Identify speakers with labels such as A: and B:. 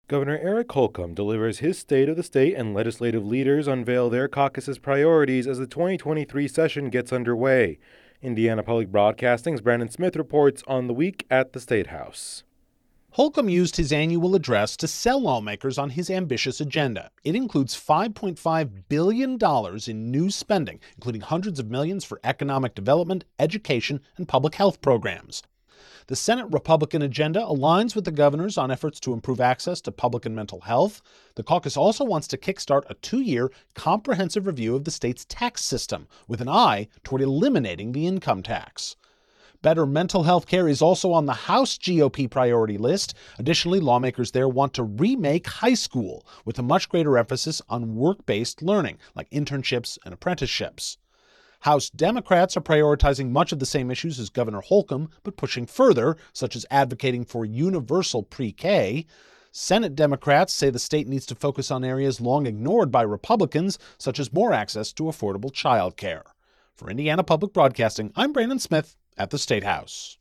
A: Governor Eric Holcomb delivers his State of the State, and legislative leaders unveil their caucus's priorities as the 2023 session gets underway. Indiana Public Broadcasting's Brandon Smith reports on the week at the State House.
B: Holcomb used his annual address to sell lawmakers on his ambitious agenda. It includes $5.5 billion in new spending, including hundreds of millions for economic development, education, and public health programs. The Senate Republican agenda aligns with the governor's on efforts to improve access to public and mental health. The caucus also wants to kickstart a 2-year comprehensive review of the state's tax system, with an eye toward eliminating the income tax. Better mental health care is also on the House GOP priority list. Additionally, lawmakers there want to remake high school with a much greater emphasis on work-based learning, like internships and apprenticeships. House Democrats are prioritizing much of the same issues as Governor Holcomb, but pushing further, such as advocating for universal pre-K. Senate Democrats say the state needs to focus on areas long ignored by Republicans, such as more access to affordable child care. For Indiana Public Broadcasting, I'm Brandon Smith at the State House.